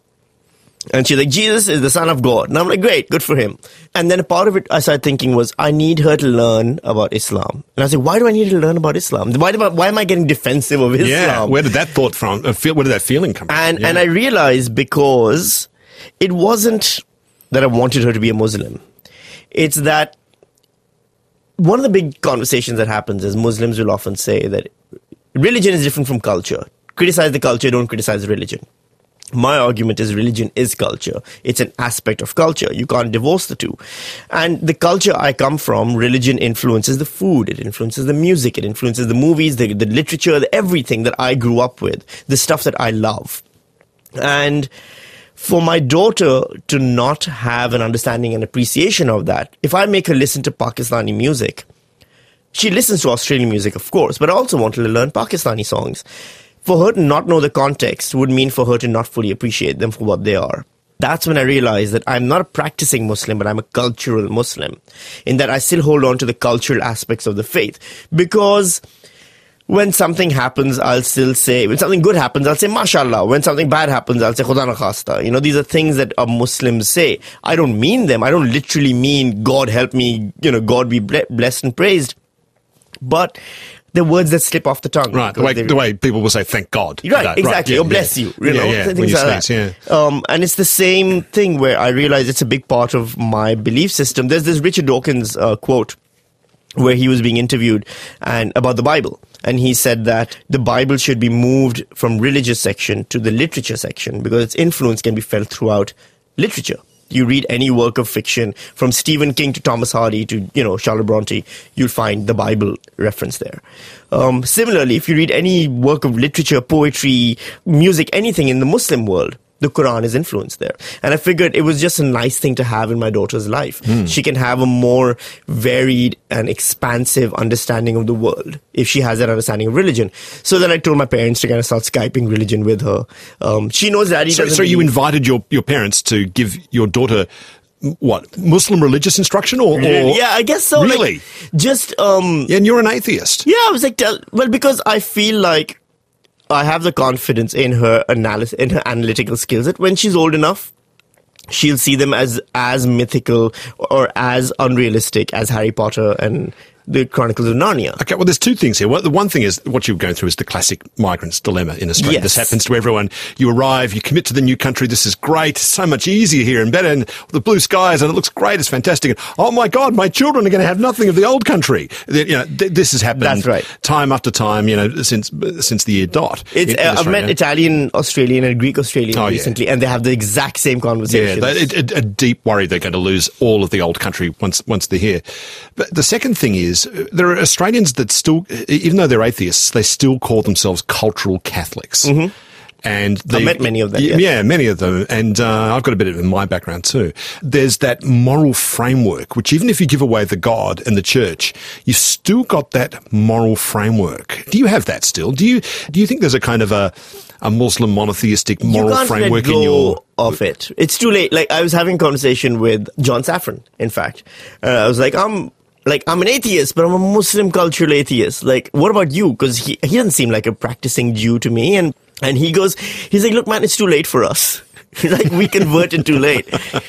And she's like, Jesus is the Son of God. And I'm like, great, good for him. And then a part of it I started thinking was, I need her to learn about Islam. And I was like, why do I need her to learn about Islam? Why am I getting defensive of Islam? Yeah, where did that thought from? Where did that feeling come from? And I realized, because it wasn't that I wanted her to be a Muslim. It's that one of the big conversations that happens is Muslims will often say that religion is different from culture. Criticize the culture, don't criticize the religion. My argument is religion is culture. It's an aspect of culture. You can't divorce the two. And the culture I come from, religion influences the food, it influences the music, it influences the movies, the literature, everything that I grew up with, the stuff that I love. And for my daughter to not have an understanding and appreciation of that, if I make her listen to Pakistani music, she listens to Australian music, of course, but I also want her to learn Pakistani songs. For her to not know the context would mean for her to not fully appreciate them for what they are. That's when I realized that I'm not a practicing Muslim, but I'm a cultural Muslim, in that I still hold on to the cultural aspects of the faith. Because when something happens, I'll still say, when something good happens, I'll say, mashallah. When something bad happens, I'll say, khuda na khasta. You know, these are things that Muslims say. I don't mean them. I don't literally mean, God help me, God be blessed and praised. But the words that slip off the tongue. Right, the way people will say, thank God. Right, exactly. Or bless you. Things like that. And it's the same thing where I realize it's a big part of my belief system. There's this Richard Dawkins quote where he was being interviewed and about the Bible. And he said that the Bible should be moved from religious section to the literature section because its influence can be felt throughout literature. You read any work of fiction, from Stephen King to Thomas Hardy to, Charlotte Bronte, you'll find the Bible reference there. Similarly, if you read any work of literature, poetry, music, anything in the Muslim world, the Quran is influenced there. And I figured it was just a nice thing to have in my daughter's life. She can have a more varied and expansive understanding of the world if she has that understanding of religion. So then I told my parents to kind of start Skyping religion with her. She knows Daddy doesn't So you invited your parents to give your daughter what, Muslim religious instruction or yeah, I guess so. Really? Like, just Yeah, and you're an atheist. yeah, I was like, well, because I feel like I have the confidence in her analytical skills that when she's old enough, she'll see them as mythical or as unrealistic as Harry Potter and the Chronicles of Narnia. Okay, well, there's two things here. Well, the one thing is what you're going through is the classic migrant's dilemma in Australia. Yes. This happens to everyone. You arrive, you commit to the new country. This is great. It's so much easier here and better. And the blue skies, and it looks great. It's fantastic. And, oh my God, my children are going to have nothing of the old country. This has happened. That's right. Time after time. Since the year dot. I've met Italian Australian and Greek Australian recently, and they have the exact same conversations. Yeah, a deep worry they're going to lose all of the old country once they're here. But the second thing is, there are Australians that still, even though they're atheists, they still call themselves cultural Catholics. Mm-hmm. And I've met many of them. Yeah, many of them. And I've got a bit of it in my background too. There's that moral framework, which even if you give away the God and the church, you've still got that moral framework. Do you have that still? Do you think there's a kind of a Muslim monotheistic moral framework in your... of it? It's too late. Like, I was having a conversation with John Safran, in fact. I was like, I'm an atheist, but I'm a Muslim cultural atheist. Like, what about you? Because he doesn't seem like a practicing Jew to me. And he's like, look, man, it's too late for us. He's like, we converted too late.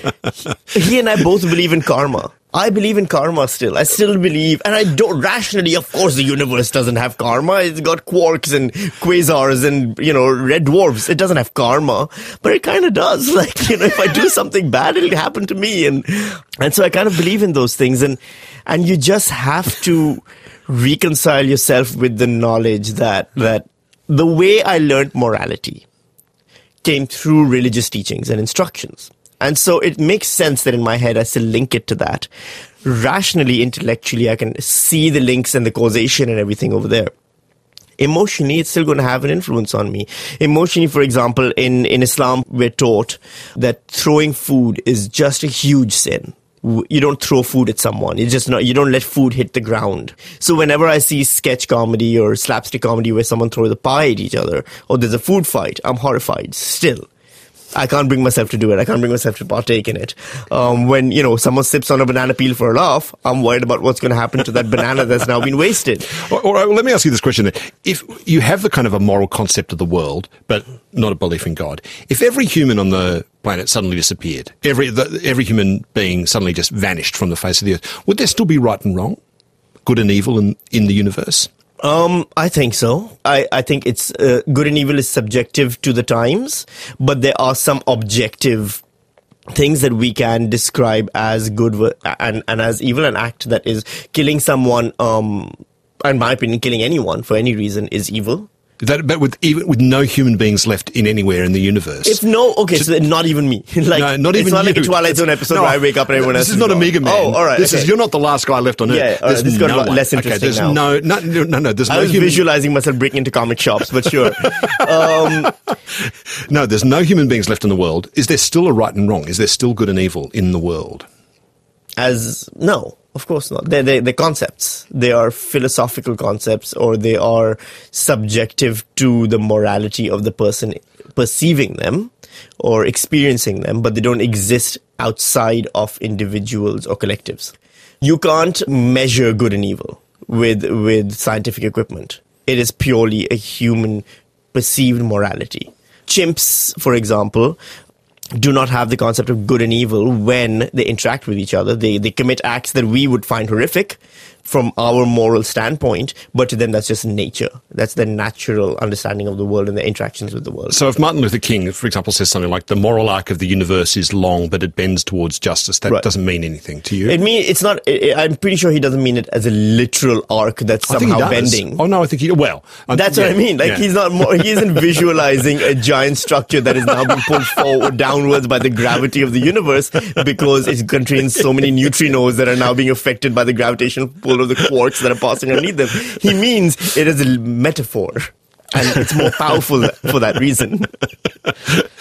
He and I both believe in karma. I believe in karma still. I still believe, and I don't rationally, of course, the universe doesn't have karma. It's got quarks and quasars and, red dwarfs. It doesn't have karma, but it kind of does. Like, if I do something bad, it'll happen to me. And so I kind of believe in those things. And you just have to reconcile yourself with the knowledge that the way I learned morality came through religious teachings and instructions. And so it makes sense that in my head I still link it to that. Rationally, intellectually, I can see the links and the causation and everything over there. Emotionally, it's still going to have an influence on me. Emotionally, for example, in Islam, we're taught that throwing food is just a huge sin. You don't throw food at someone. You don't let food hit the ground. So whenever I see sketch comedy or slapstick comedy where someone throws a pie at each other, or there's a food fight, I'm horrified still. I can't bring myself to do it. I can't bring myself to partake in it. When, someone sips on a banana peel for a laugh, I'm worried about what's going to happen to that banana that's now been wasted. All right, well, let me ask you this question then. If you have the kind of a moral concept of the world, but not a belief in God, if every human on the planet suddenly disappeared, every human being suddenly just vanished from the face of the earth, would there still be right and wrong, good and evil in the universe? I think so. I think it's good and evil is subjective to the times, but there are some objective things that we can describe as good and as evil. An act that is killing someone, in my opinion, killing anyone for any reason is evil. But with no human beings left in anywhere in the universe. So not even me. No, not even you. It's not like a Twilight Zone episode where I wake up and everyone else is not gone. Omega Man. Oh, all right. You're not the last guy left on Earth. Yeah, all right, this got a lot less interesting there's now. No, there's I was visualizing myself breaking into comic shops, but sure. No, there's no human beings left in the world. Is there still a right and wrong? Is there still good and evil in the world? No. Of course not. They're concepts. They are philosophical concepts, or they are subjective to the morality of the person perceiving them or experiencing them, but they don't exist outside of individuals or collectives. You can't measure good and evil with scientific equipment. It is purely a human perceived morality. Chimps, for example, do not have the concept of good and evil when they interact with each other. They commit acts that we would find horrific from our moral standpoint, but to them that's just nature. That's their natural understanding of the world and their interactions with the world. So if Martin Luther King, for example, says something like the moral arc of the universe is long, but it bends towards justice, that doesn't mean anything to you? It's not. I'm pretty sure he doesn't mean it as a literal arc that's somehow bending. Oh no, I think that's what I mean. Like he isn't visualizing a giant structure that is now being pulled forward downwards by the gravity of the universe because it contains so many neutrinos that are now being affected by the gravitational pull of the quarks that are passing underneath them. He means it is a metaphor, and it's more powerful for that reason.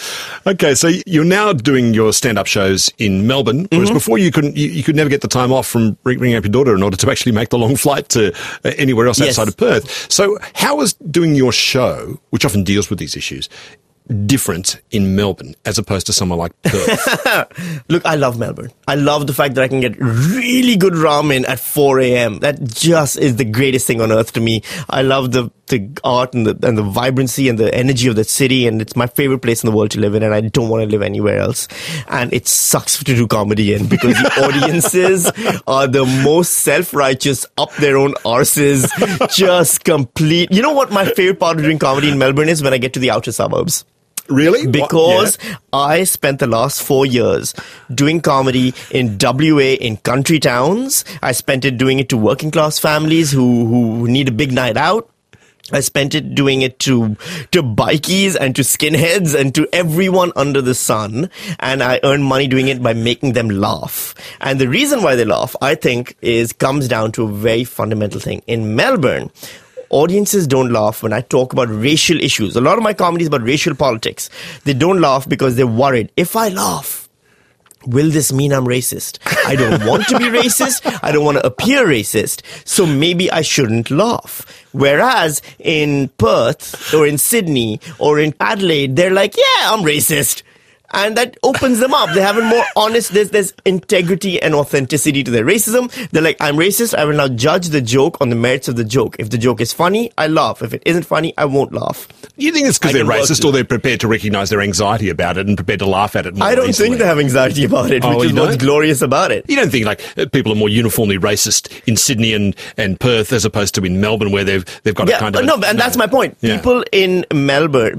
Okay, so you're now doing your stand-up shows in Melbourne, whereas before you could never get the time off from bringing up your daughter in order to actually make the long flight to anywhere else outside of Perth. So how is doing your show, which often deals with these issues, different in Melbourne as opposed to somewhere like Perth? Look, I love Melbourne. I love the fact that I can get really good ramen at 4 a.m. That just is the greatest thing on earth to me. I love the art and the vibrancy and the energy of the city, and it's my favorite place in the world to live in, and I don't want to live anywhere else. And it sucks to do comedy in because the audiences are the most self-righteous, up their own arses, just complete. You know what my favorite part of doing comedy in Melbourne is? When I get to the outer suburbs. Really? Because I spent the last 4 years doing comedy in WA in country towns. I spent it doing it to working class families who need a big night out. I spent it doing it to bikies and to skinheads and to everyone under the sun. And I earned money doing it by making them laugh. And the reason why they laugh, I think, comes down to a very fundamental thing. In Melbourne, audiences don't laugh when I talk about racial issues. A lot of my comedy is about racial politics. They don't laugh because they're worried. If I laugh, will this mean I'm racist? I don't want to be racist. I don't want to appear racist. So maybe I shouldn't laugh. Whereas in Perth or in Sydney or in Adelaide, they're like, yeah, I'm racist. And that opens them up. They have a more honest, there's integrity and authenticity to their racism. They're like, I'm racist. I will now judge the joke on the merits of the joke. If the joke is funny, I laugh. If it isn't funny, I won't laugh. Do you think it's because they're racist or they're prepared to recognise their anxiety about it and prepared to laugh at it more I don't easily? think they have anxiety about it, which is what's glorious about it. You don't think people are more uniformly racist in Sydney and Perth as opposed to in Melbourne where they've got a kind of... No, and that's my point. Yeah. People in Melbourne,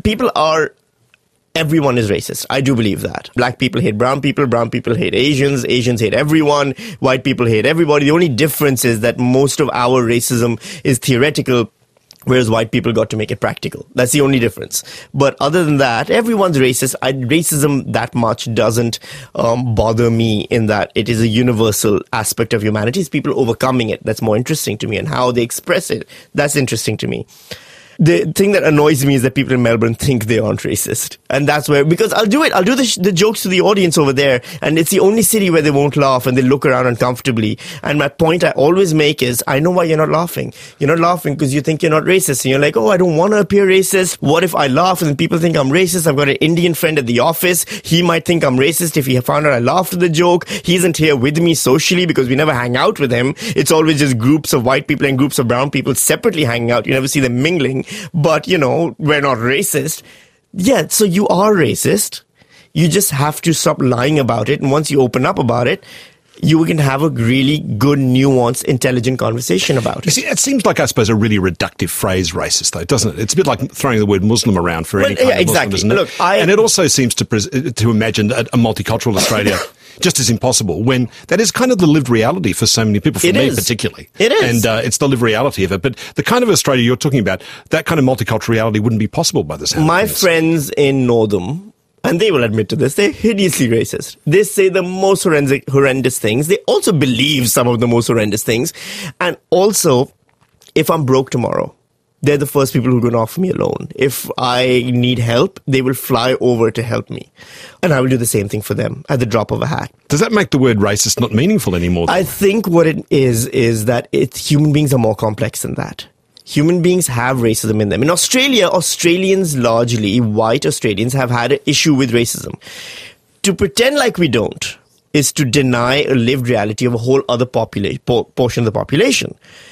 everyone is racist. I do believe that. Black people hate brown people hate Asians hate everyone, white people hate everybody. The only difference is that most of our racism is theoretical, whereas white people got to make it practical. That's the only difference. But other than that, everyone's racist. Racism that much doesn't bother me in that it is a universal aspect of humanity. It's people overcoming it that's more interesting to me, and how they express it. That's interesting to me. The thing that annoys me is that people in Melbourne think they aren't racist. And that's where, because I'll do the jokes to the audience over there, and it's the only city where they won't laugh and they look around uncomfortably. And my point I always make is, I know why you're not laughing. You're not laughing because you think you're not racist. And you're like, oh, I don't want to appear racist. What if I laugh and then people think I'm racist? I've got an Indian friend at the office. He might think I'm racist if he found out I laughed at the joke. He isn't here with me socially because we never hang out with him. It's always just groups of white people and groups of brown people separately hanging out. You never see them mingling. But, we're not racist. Yeah, so you are racist. You just have to stop lying about it. And once you open up about it, you can have a really good, nuanced, intelligent conversation about it. You see, it seems like, I suppose, a really reductive phrase, racist, though, doesn't it? It's a bit like throwing the word Muslim around for any kind of Muslim, isn't it? Look, and it also seems to imagine a multicultural Australia just as impossible, when that is kind of the lived reality for so many people, for me particularly. It is. And it's the lived reality of it. But the kind of Australia you're talking about, that kind of multicultural reality wouldn't be possible by the sound of My things. friends in Northam, and they will admit to this, they're hideously racist. They say the most horrendous things. They also believe some of the most horrendous things. And also, if I'm broke tomorrow, they're the first people who are going to offer me a loan. If I need help, they will fly over to help me. And I will do the same thing for them at the drop of a hat. Does that make the word racist not meaningful anymore? I think what it is that human beings are more complex than that. Human beings have racism in them. In Australia, Australians largely, white Australians, have had an issue with racism. To pretend like we don't is to deny a lived reality of a whole other portion of the population.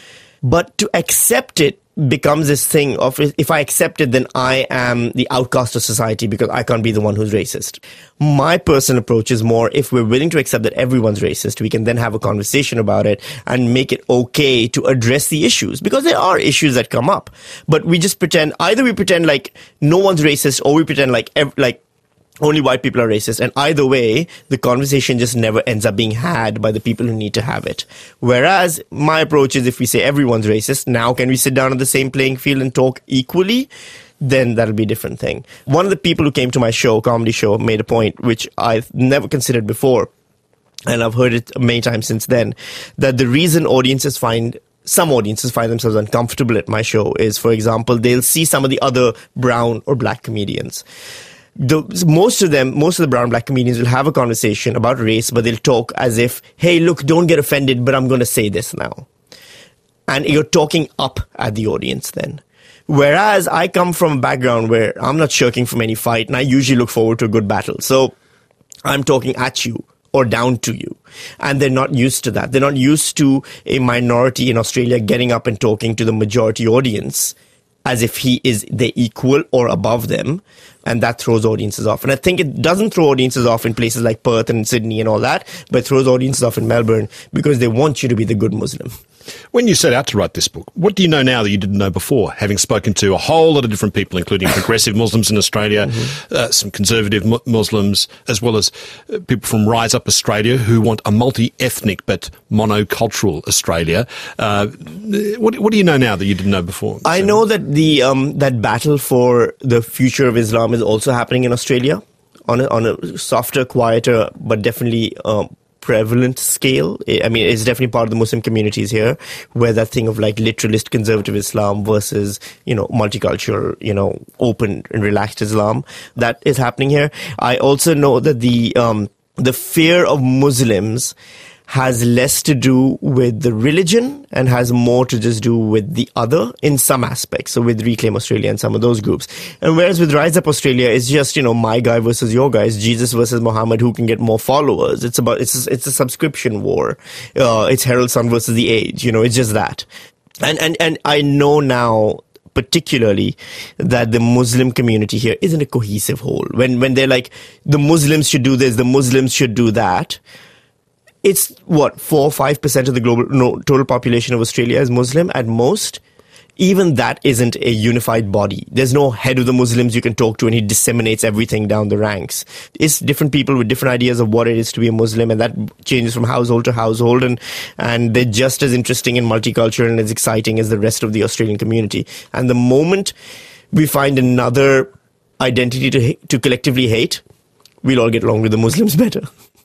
But to accept it becomes this thing of, if I accept it, then I am the outcast of society because I can't be the one who's racist. My personal approach is more, if we're willing to accept that everyone's racist, we can then have a conversation about it and make it okay to address the issues, because there are issues that come up. But we just pretend, either we pretend like no one's racist, or we pretend like only white people are racist. And either way, the conversation just never ends up being had by the people who need to have it. Whereas my approach is, if we say everyone's racist, now can we sit down on the same playing field and talk equally? Then that'll be a different thing. One of the people who came to my comedy show, made a point which I've never considered before, and I've heard it many times since then, that the reason some audiences find themselves uncomfortable at my show is, for example, they'll see some of the other brown or black comedians. most of the brown black comedians will have a conversation about race, but they'll talk as if, hey, look, don't get offended, but I'm going to say this now. And you're talking up at the audience then. Whereas I come from a background where I'm not shirking from any fight, and I usually look forward to a good battle. So I'm talking at you or down to you. And they're not used to that. They're not used to a minority in Australia getting up and talking to the majority audience as if he is the equal or above them. And that throws audiences off. And I think it doesn't throw audiences off in places like Perth and Sydney and all that, but it throws audiences off in Melbourne because they want you to be the good Muslim. When you set out to write this book, what do you know now that you didn't know before, having spoken to a whole lot of different people, including progressive Muslims in Australia, some conservative Muslims, as well as people from Rise Up Australia who want a multi-ethnic but monocultural Australia? What do you know now that you didn't know before? I know that the that battle for the future of Islam is also happening in Australia on a softer, quieter, but definitely prevalent scale. I mean, it's definitely part of the Muslim communities here, where that thing of like literalist conservative Islam versus, multicultural, open and relaxed Islam, that is happening here. I also know that the fear of Muslims has less to do with the religion and has more to just do with the other in some aspects. So with Reclaim Australia and some of those groups. And whereas with Rise Up Australia, it's just, my guy versus your guy. It's Jesus versus Muhammad, who can get more followers. It's a subscription war. It's Herald Sun versus The Age. It's just that. And I know now, particularly, that the Muslim community here isn't a cohesive whole. When they're like, the Muslims should do this, the Muslims should do that. It's 4 or 5% of the global total population of Australia is Muslim at most. Even that isn't a unified body. There's no head of the Muslims you can talk to and he disseminates everything down the ranks. It's different people with different ideas of what it is to be a Muslim, and that changes from household to household, and they're just as interesting and multicultural and as exciting as the rest of the Australian community. And the moment we find another identity to collectively hate, we'll all get along with the Muslims better.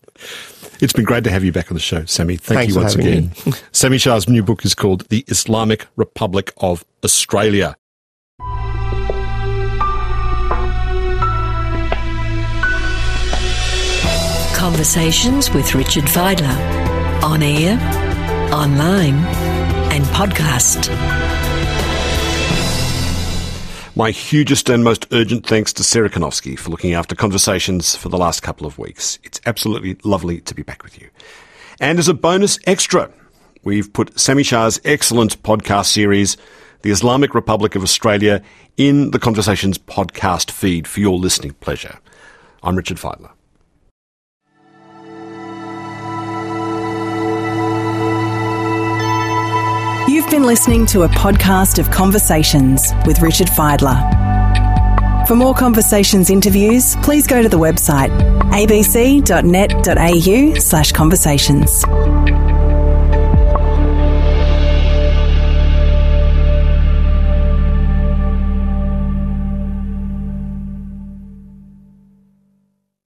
It's been great to have you back on the show, Sami. Thank you once again. Sami Shah's new book is called The Islamic Republic of Australia. Conversations with Richard Fidler. On air, online and podcast. My hugest and most urgent thanks to Sarah Konofsky for looking after Conversations for the last couple of weeks. It's absolutely lovely to be back with you. And as a bonus extra, we've put Sami Shah's excellent podcast series, The Islamic Republic of Australia, in the Conversations podcast feed for your listening pleasure. I'm Richard Fidler. You've been listening to a podcast of Conversations with Richard Fidler. For more Conversations interviews, please go to the website abc.net.au/conversations.